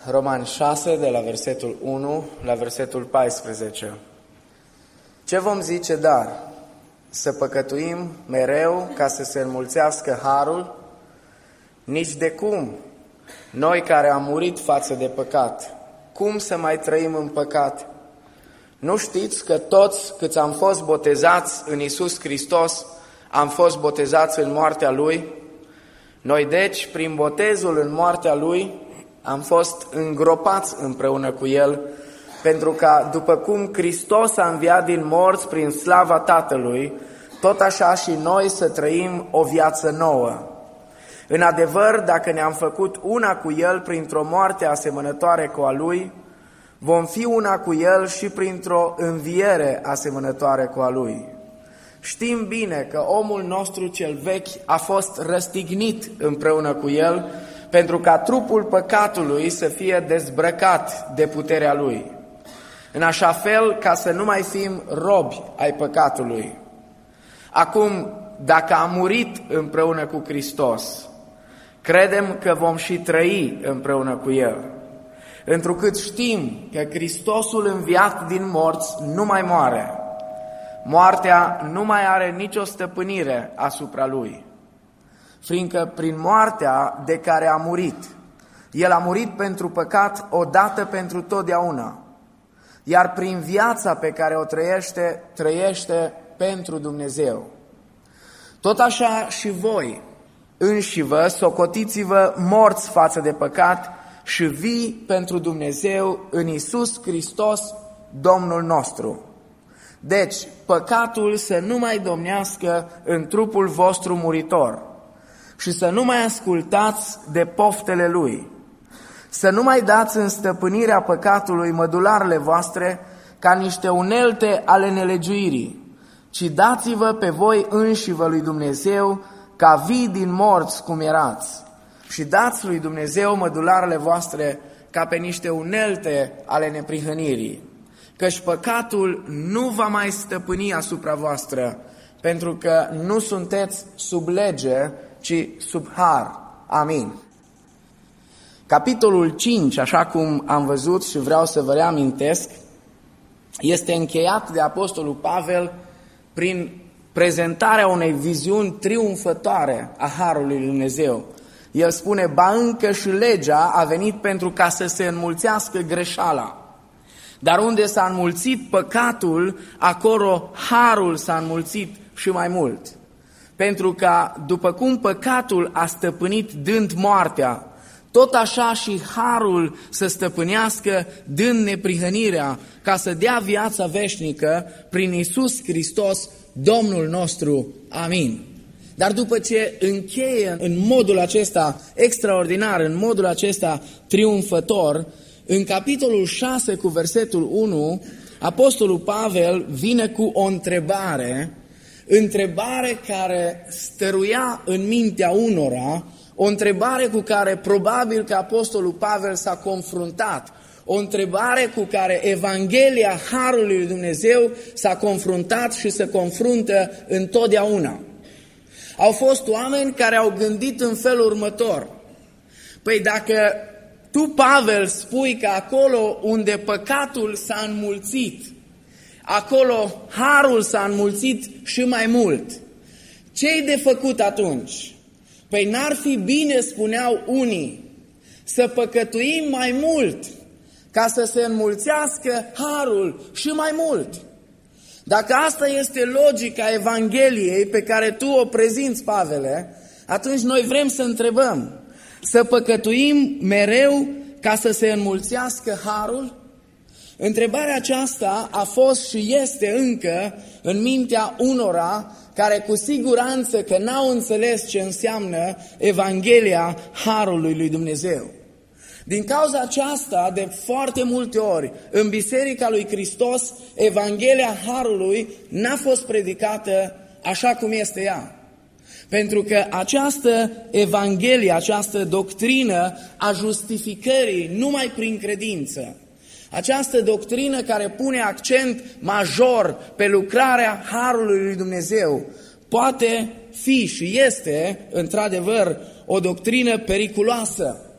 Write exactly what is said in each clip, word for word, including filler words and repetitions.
Romani șase, de la versetul unu la versetul paisprezece. Ce vom zice dar? Să păcătuim mereu ca să se înmulțească harul? Nici de cum. Noi care am murit față de păcat, cum să mai trăim în păcat? Nu știți că toți câți am fost botezați în Iisus Hristos, am fost botezați în moartea Lui? Noi deci, prin botezul în moartea Lui, am fost îngropați împreună cu El, pentru ca, după cum Hristos a înviat din morți prin slava Tatălui, tot așa și noi să trăim o viață nouă. În adevăr, dacă ne-am făcut una cu El printr-o moarte asemănătoare cu a Lui, vom fi una cu El și printr-o înviere asemănătoare cu a Lui. Știm bine că omul nostru cel vechi a fost răstignit împreună cu El, pentru ca trupul păcatului să fie dezbrăcat de puterea Lui, în așa fel ca să nu mai fim robi ai păcatului. Acum, dacă am murit împreună cu Hristos, credem că vom și trăi împreună cu El, întrucât știm că Hristosul înviat din morți nu mai moare. Moartea nu mai are nicio stăpânire asupra Lui, fiindcă prin moartea de care a murit, El a murit pentru păcat odată pentru totdeauna, iar prin viața pe care o trăiește, trăiește pentru Dumnezeu. Tot așa și voi, înșivă, socotiți-vă morți față de păcat și vii pentru Dumnezeu în Iisus Hristos, Domnul nostru. Deci, păcatul să nu mai domnească în trupul vostru muritor și să nu mai ascultați de poftele lui, să nu mai dați în stăpânirea păcatului mădularele voastre ca niște unelte ale nelegiuirii, ci dați-vă pe voi înșivă lui Dumnezeu ca vii din morți cum erați și dați lui Dumnezeu mădularele voastre ca pe niște unelte ale neprihănirii, căci păcatul nu va mai stăpâni asupra voastră, pentru că nu sunteți sub lege, ci sub har. Amin. Capitolul cinci, așa cum am văzut și vreau să vă reamintesc, este încheiat de Apostolul Pavel prin prezentarea unei viziuni triumfătoare a harului lui Dumnezeu. El spune, ba încă și legea a venit pentru ca să se înmulțească greșeala. Dar unde s-a înmulțit păcatul, acolo harul s-a înmulțit și mai mult. Pentru că, după cum păcatul a stăpânit dând moartea, tot așa și harul să stăpânească dând neprihănirea, ca să dea viața veșnică prin Iisus Hristos, Domnul nostru. Amin. Dar după ce încheie în modul acesta extraordinar, în modul acesta triumfător, în capitolul șase cu versetul unu, Apostolul Pavel vine cu o întrebare, întrebare care stăruia în mintea unora, o întrebare cu care probabil că Apostolul Pavel s-a confruntat, o întrebare cu care Evanghelia Harului lui Dumnezeu s-a confruntat și se confruntă întotdeauna. Au fost oameni care au gândit în felul următor: păi dacă tu, Pavel, spui că acolo unde păcatul s-a înmulțit, acolo harul s-a înmulțit și mai mult, ce-i de făcut atunci? Păi n-ar fi bine, spuneau unii, să păcătuim mai mult ca să se înmulțească harul și mai mult. Dacă asta este logica Evangheliei pe care tu o prezinți, Pavele, atunci noi vrem să întrebăm: să păcătuim mereu ca să se înmulțească harul? Întrebarea aceasta a fost și este încă în mintea unora care cu siguranță că n-au înțeles ce înseamnă Evanghelia Harului lui Dumnezeu. Din cauza aceasta, de foarte multe ori, în Biserica lui Hristos, Evanghelia Harului n-a fost predicată așa cum este ea. Pentru că această Evanghelie, această doctrină a justificării numai prin credință, această doctrină care pune accent major pe lucrarea Harului lui Dumnezeu, poate fi și este, într-adevăr, o doctrină periculoasă.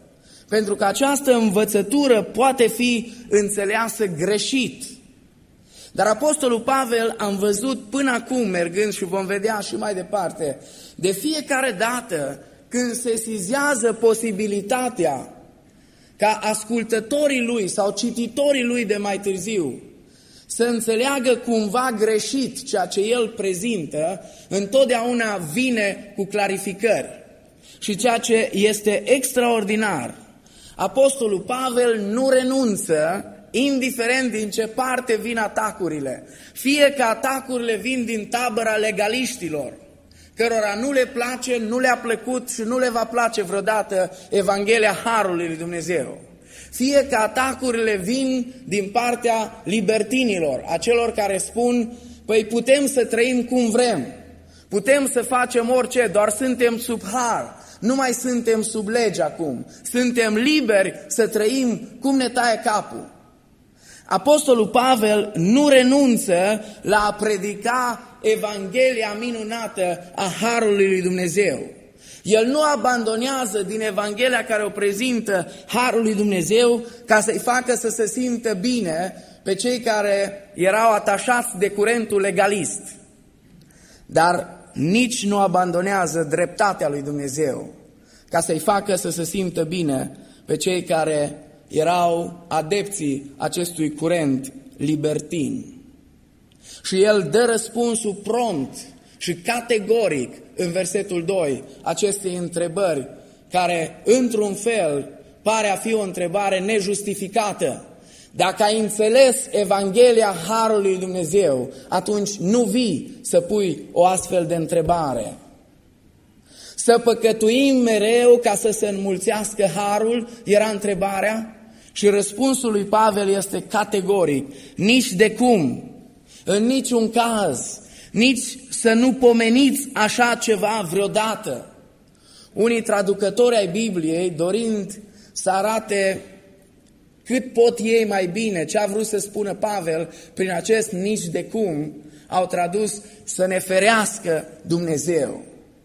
Pentru că această învățătură poate fi înțeleasă greșit. Dar Apostolul Pavel, am văzut până acum, mergând și vom vedea și mai departe, de fiecare dată când se sizează posibilitatea ca ascultătorii lui sau cititorii lui de mai târziu să înțeleagă cumva greșit ceea ce el prezintă, întotdeauna vine cu clarificări. Și ceea ce este extraordinar, Apostolul Pavel nu renunță, indiferent din ce parte vin atacurile. Fie că atacurile vin din tabăra legaliștilor, cărora nu le place, nu le-a plăcut și nu le va place vreodată Evanghelia Harului lui Dumnezeu. Fie că atacurile vin din partea libertinilor, a celor care spun, păi putem să trăim cum vrem, putem să facem orice, doar suntem sub har, nu mai suntem sub lege acum, suntem liberi să trăim cum ne taie capul. Apostolul Pavel nu renunță la a predica Evanghelia minunată a Harului lui Dumnezeu. El nu abandonează din Evanghelia care o prezintă Harul lui Dumnezeu ca să-i facă să se simtă bine pe cei care erau atașați de curentul legalist. Dar nici nu abandonează dreptatea lui Dumnezeu ca să-i facă să se simtă bine pe cei care erau adepții acestui curent libertin. Și el dă răspunsul prompt și categoric în versetul doi acestei întrebări, care într-un fel pare a fi o întrebare nejustificată. Dacă ai înțeles Evanghelia Harului lui Dumnezeu, atunci nu vii să pui o astfel de întrebare. Să păcătuim mereu ca să se înmulțească Harul, era întrebarea, și răspunsul lui Pavel este categoric, nici de cum, în niciun caz, nici să nu pomeniți așa ceva vreodată. Unii traducători ai Bibliei, dorind să arate cât pot ei mai bine ce a vrut să spună Pavel prin acest nici de cum, au tradus să ne ferească Dumnezeu.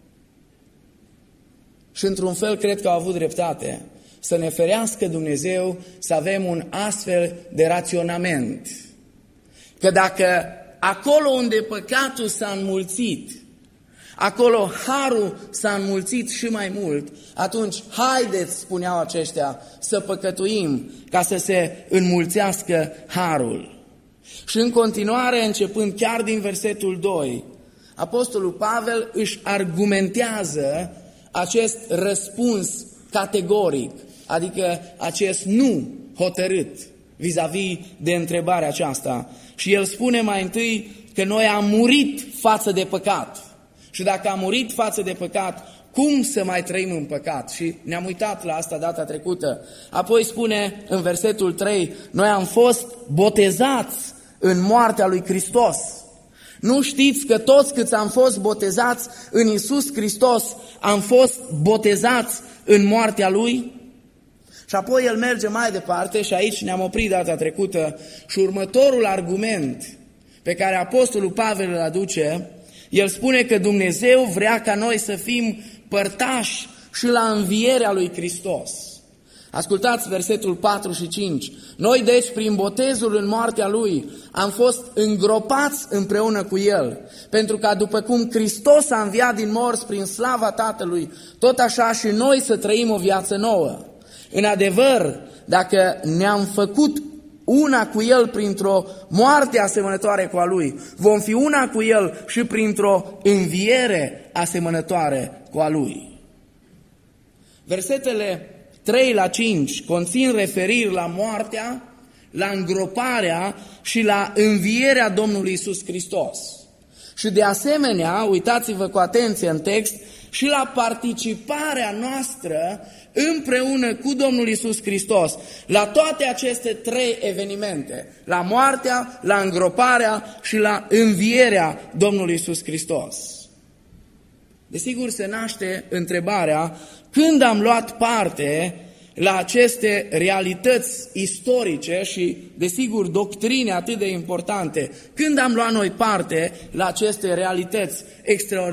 Și într-un fel cred că au avut dreptate. Să ne ferească Dumnezeu să avem un astfel de raționament. Că dacă acolo unde păcatul s-a înmulțit, acolo harul s-a înmulțit și mai mult, atunci haideți, spuneau aceștia, să păcătuim ca să se înmulțească harul. Și în continuare, începând chiar din versetul doi, Apostolul Pavel își argumentează acest răspuns categoric, adică acest nu hotărât vis-a-vis de întrebarea aceasta. Și el spune mai întâi că noi am murit față de păcat. Și dacă am murit față de păcat, cum să mai trăim în păcat? Și ne-am uitat la asta data trecută. Apoi spune în versetul trei, noi am fost botezați în moartea lui Hristos. Nu știți că toți câți am fost botezați în Iisus Hristos, am fost botezați în moartea Lui? Și apoi el merge mai departe și aici ne-am oprit data trecută și următorul argument pe care Apostolul Pavel îl aduce, el spune că Dumnezeu vrea ca noi să fim părtași și la învierea lui Hristos. Ascultați versetul patru și cinci. Noi deci prin botezul în moartea Lui am fost îngropați împreună cu El, pentru ca după cum Hristos a înviat din morți prin slava Tatălui, tot așa și noi să trăim o viață nouă. În adevăr, dacă ne-am făcut una cu El printr-o moarte asemănătoare cu a Lui, vom fi una cu El și printr-o înviere asemănătoare cu a Lui. Versetele trei la cinci conțin referiri la moartea, la îngroparea și la învierea Domnului Iisus Hristos. Și de asemenea, uitați-vă cu atenție în text, și la participarea noastră împreună cu Domnul Iisus Hristos la toate aceste trei evenimente, la moartea, la îngroparea și la învierea Domnului Iisus Hristos. Desigur se naște întrebarea, când am luat parte la aceste realități istorice și, desigur, doctrine atât de importante, când am luat noi parte la aceste realități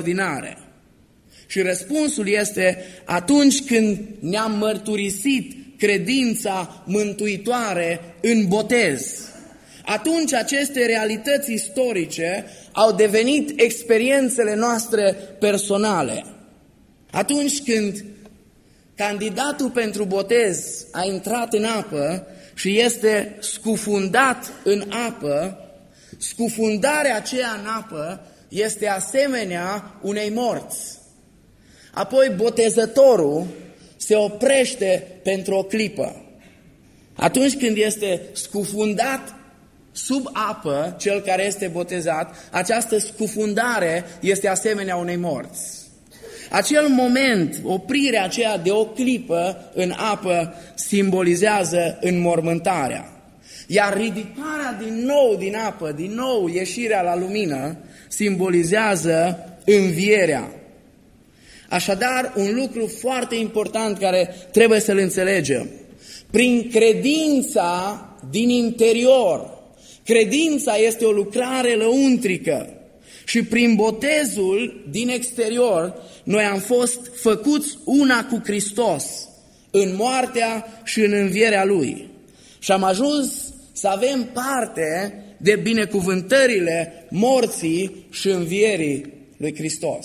extraordinare? Și răspunsul este atunci când ne-am mărturisit credința mântuitoare în botez. Atunci aceste realități istorice au devenit experiențele noastre personale. Atunci când candidatul pentru botez a intrat în apă și este scufundat în apă, scufundarea aceea în apă este asemenea unei morți. Apoi botezătorul se oprește pentru o clipă. Atunci când este scufundat sub apă, cel care este botezat, această scufundare este asemenea unei morți. Acel moment, oprirea aceea de o clipă în apă, simbolizează înmormântarea. Iar ridicarea din nou din apă, din nou ieșirea la lumină, simbolizează învierea. Așadar, un lucru foarte important care trebuie să-l înțelegem. Prin credința din interior, credința este o lucrare lăuntrică și prin botezul din exterior, noi am fost făcuți una cu Hristos în moartea și în învierea Lui. Și am ajuns să avem parte de binecuvântările morții și învierii lui Hristos.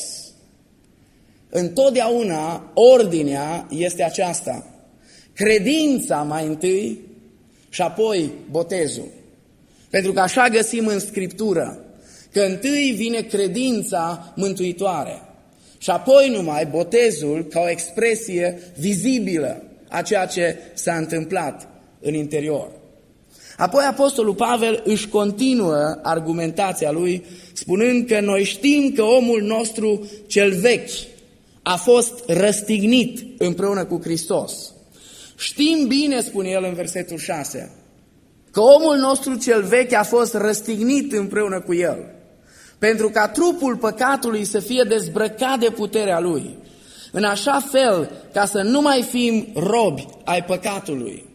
Întotdeauna ordinea este aceasta. Credința mai întâi și apoi botezul. Pentru că așa găsim în Scriptură, că întâi vine credința mântuitoare și apoi numai botezul ca o expresie vizibilă a ceea ce s-a întâmplat în interior. Apoi Apostolul Pavel își continuă argumentația lui spunând că noi știm că omul nostru cel vechi a fost răstignit împreună cu Hristos. Știm bine, spune el în versetul șase, că omul nostru cel vechi a fost răstignit împreună cu el, pentru ca trupul păcatului să fie dezbrăcat de puterea lui, în așa fel ca să nu mai fim robi ai păcatului.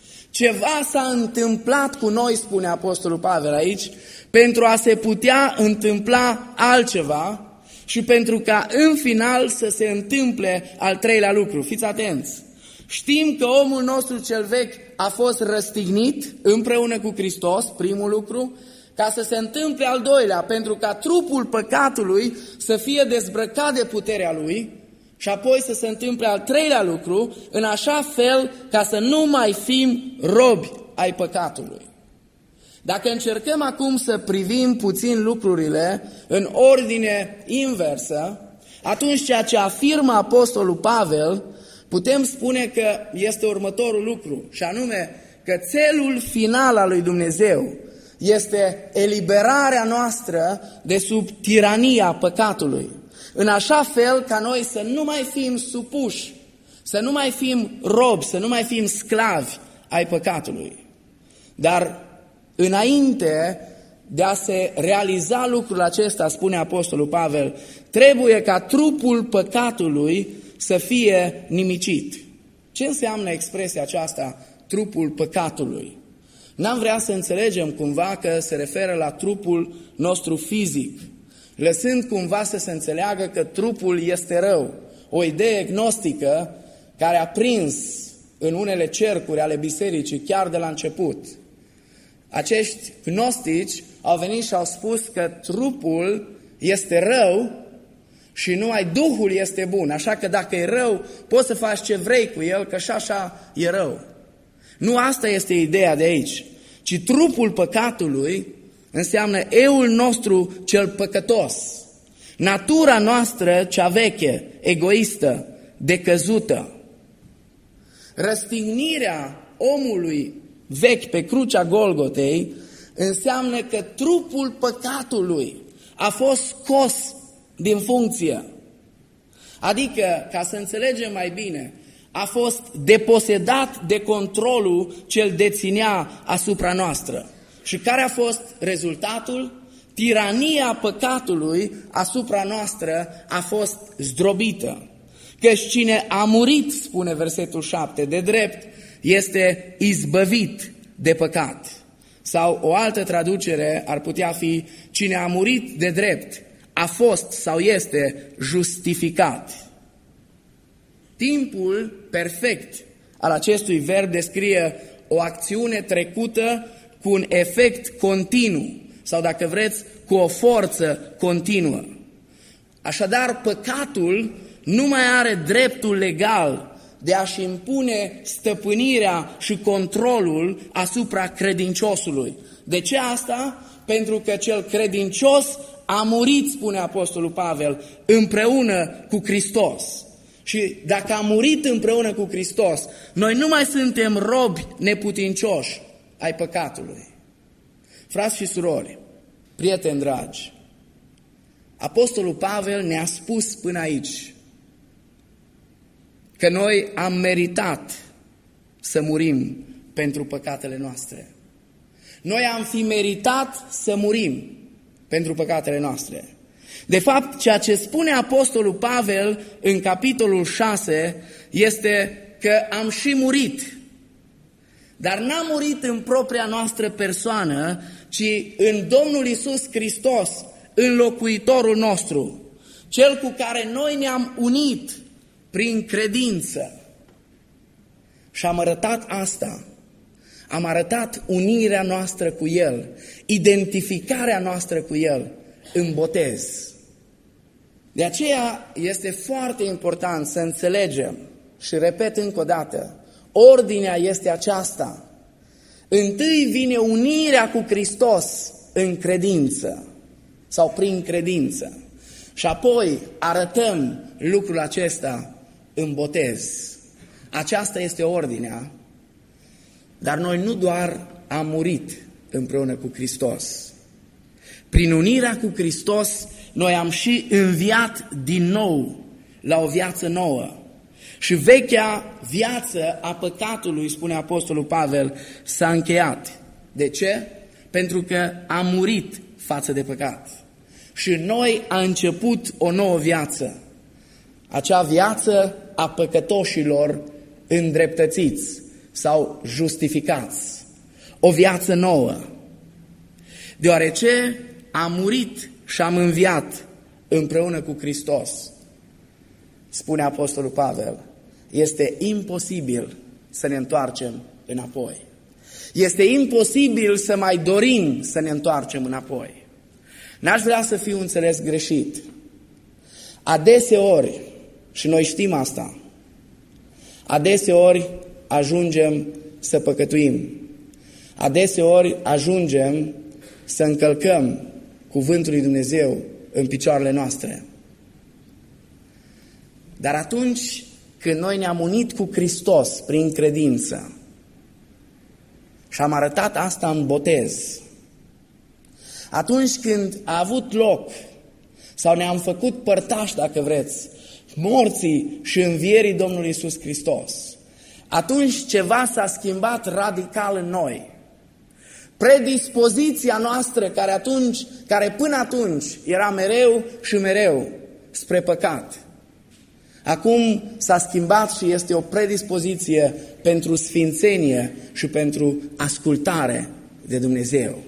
Ceva s-a întâmplat cu noi, spune Apostolul Pavel aici, pentru a se putea întâmpla altceva și pentru ca în final să se întâmple al treilea lucru. Fiți atenți! Știm că omul nostru cel vechi a fost răstignit împreună cu Hristos, primul lucru, ca să se întâmple al doilea, pentru ca trupul păcatului să fie dezbrăcat de puterea lui și apoi să se întâmple al treilea lucru, în așa fel ca să nu mai fim robi ai păcatului. Dacă încercăm acum să privim puțin lucrurile în ordine inversă, atunci ceea ce afirmă Apostolul Pavel, putem spune că este următorul lucru, și anume că țelul final al lui Dumnezeu este eliberarea noastră de sub tirania păcatului, în așa fel ca noi să nu mai fim supuși, să nu mai fim robi, să nu mai fim sclavi ai păcatului. Dar înainte de a se realiza lucrul acesta, spune Apostolul Pavel, trebuie ca trupul păcatului să fie nimicit. Ce înseamnă expresia aceasta, trupul păcatului? N-am vrea să înțelegem cumva că se referă la trupul nostru fizic, lăsând cumva să se înțeleagă că trupul este rău. O idee gnostică care a prins în unele cercuri ale bisericii chiar de la început. Acești gnostici au venit și au spus că trupul este rău și numai Duhul este bun. Așa că dacă e rău, poți să faci ce vrei cu el, că și așa e rău. Nu asta este ideea de aici, ci trupul păcatului înseamnă eul nostru cel păcătos, natura noastră cea veche, egoistă, decăzută. Răstignirea omului vechi pe crucea Golgotei înseamnă că trupul păcatului a fost scos din funcție. Adică, ca să înțelegem mai bine, a fost deposedat de controlul ce îl deținea asupra noastră. Și care a fost rezultatul? Tirania păcatului asupra noastră a fost zdrobită. Căci cine a murit, spune versetul șapte, de drept, este izbăvit de păcat. Sau o altă traducere ar putea fi, cine a murit de drept a fost sau este justificat. Timpul perfect al acestui verb descrie o acțiune trecută cu un efect continuu, sau dacă vreți, cu o forță continuă. Așadar, păcatul nu mai are dreptul legal de a-și impune stăpânirea și controlul asupra credinciosului. De ce asta? Pentru că cel credincios a murit, spune Apostolul Pavel, împreună cu Hristos. Și dacă a murit împreună cu Hristos, noi nu mai suntem robi neputincioși ai păcatului. Frați și surori, prieteni dragi, Apostolul Pavel ne-a spus până aici că noi am meritat să murim pentru păcatele noastre. Noi am fi meritat să murim pentru păcatele noastre. De fapt, ceea ce spune Apostolul Pavel în capitolul șase este că am și murit. Dar n-am murit în propria noastră persoană, ci în Domnul Iisus Hristos, înlocuitorul nostru, cel cu care noi ne-am unit prin credință. Și am arătat asta. Am arătat unirea noastră cu El, identificarea noastră cu El în botez. De aceea este foarte important să înțelegem, și repet încă o dată, ordinea este aceasta. Întâi vine unirea cu Hristos în credință sau prin credință și apoi arătăm lucrul acesta în botez. Aceasta este ordinea, dar noi nu doar am murit împreună cu Hristos. Prin unirea cu Hristos, noi am și înviat din nou la o viață nouă. Și vechea viață a păcatului, spune Apostolul Pavel, s-a încheiat. De ce? Pentru că am murit față de păcat. Și noi a început o nouă viață. Acea viață a păcătoșilor îndreptățiți sau justificați. O viață nouă. Deoarece am murit și am înviat împreună cu Hristos, spune Apostolul Pavel, este imposibil să ne întoarcem înapoi. Este imposibil să mai dorim să ne întoarcem înapoi. N-aș vrea să fiu înțeles greșit. Adeseori, și noi știm asta, adeseori ajungem să păcătuim. Adeseori ajungem să încălcăm cuvântul lui Dumnezeu în picioarele noastre. Dar atunci când noi ne-am unit cu Hristos prin credință și am arătat asta în botez, atunci când a avut loc sau ne-am făcut părtași, dacă vreți, morții și învierii Domnului Iisus Hristos, atunci ceva s-a schimbat radical în noi. Predispoziția noastră care, atunci, care până atunci era mereu și mereu spre păcat, acum s-a schimbat și este o predispoziție pentru sfințenie și pentru ascultare de Dumnezeu.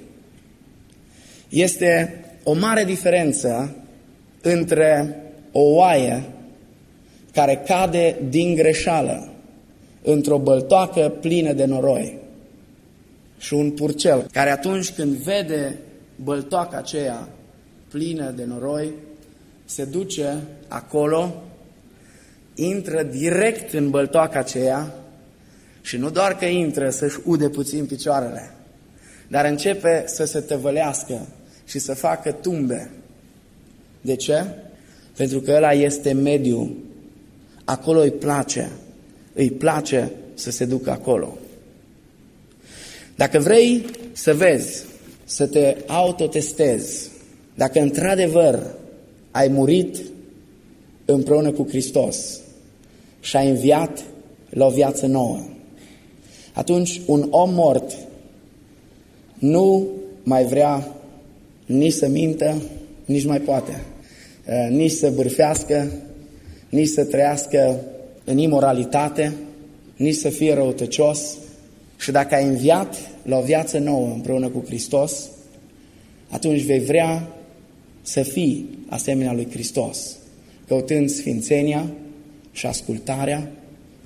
Este o mare diferență între o oaie care cade din greșeală într-o băltoacă plină de noroi și un purcel care atunci când vede băltoaca aceea plină de noroi, se duce acolo, intră direct în băltoaca aceea și nu doar că intră să-și ude puțin picioarele, dar începe să se tăvălească și să facă tumbe. De ce? Pentru că ăla este mediul. Acolo îi place. Îi place să se ducă acolo. Dacă vrei să vezi, să te autotestezi, dacă într-adevăr ai murit împreună cu Hristos și ai înviat la o viață nouă, atunci un om mort nu mai vrea nici să mintă, nici mai poate, nici să bârfească, nici să trăiască în imoralitate, nici să fie răutăcios. Și dacă ai înviat la o viață nouă împreună cu Hristos, atunci vei vrea să fii asemenea lui Hristos, căutând sfințenia și ascultarea,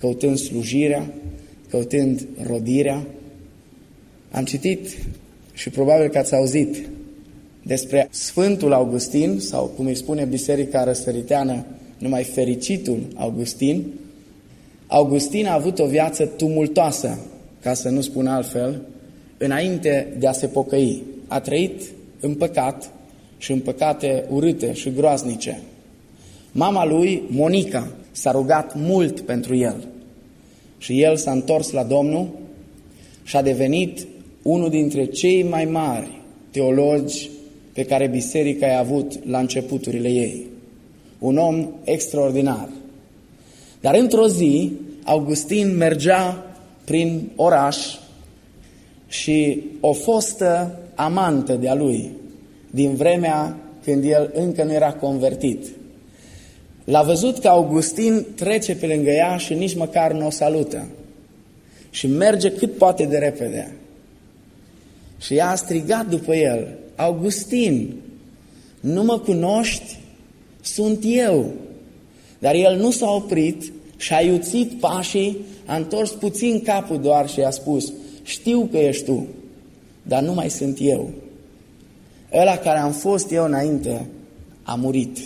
căutând slujirea, căutând rodirea. Am citit și probabil că ați auzit despre Sfântul Augustin, sau cum îi spune Biserica Răsăriteană, numai fericitul Augustin. Augustin a avut o viață tumultoasă, ca să nu spun altfel, înainte de a se pocăi. A trăit în păcat și în păcate urâte și groaznice. Mama lui, Monica, s-a rugat mult pentru el și el s-a întors la Domnul și a devenit unul dintre cei mai mari teologi pe care biserica i-a avut la începuturile ei. Un om extraordinar. Dar într-o zi, Augustin mergea prin oraș și o fostă amantă de-a lui, din vremea când el încă nu era convertit, l-a văzut că Augustin trece pe lângă ea și nici măcar nu o salută. Și merge cât poate de repede. Și ea a strigat după el: Augustin, nu mă cunoști? Sunt eu. Dar el nu s-a oprit și a iuțit pașii, a întors puțin capul doar și a spus: știu că ești tu, dar nu mai sunt eu. Ăla care am fost eu înainte a murit.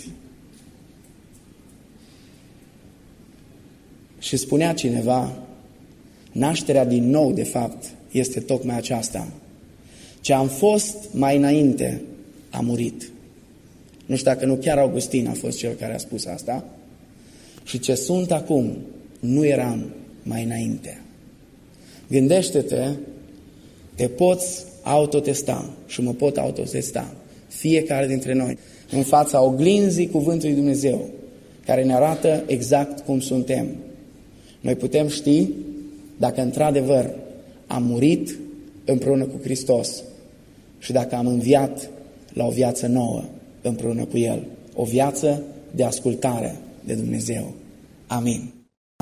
Și spunea cineva, nașterea din nou, de fapt, este tocmai aceasta. Ce am fost mai înainte a murit. Nu știu dacă nu chiar Augustin a fost cel care a spus asta. Și ce sunt acum, nu eram mai înainte. Gândește-te, te poți autotesta și mă pot autotesta, fiecare dintre noi, în fața oglinzii Cuvântului Dumnezeu, care ne arată exact cum suntem. Noi putem ști dacă într-adevăr am murit împreună cu Hristos și dacă am înviat la o viață nouă împreună cu El, o viață de ascultare de Dumnezeu. Amin.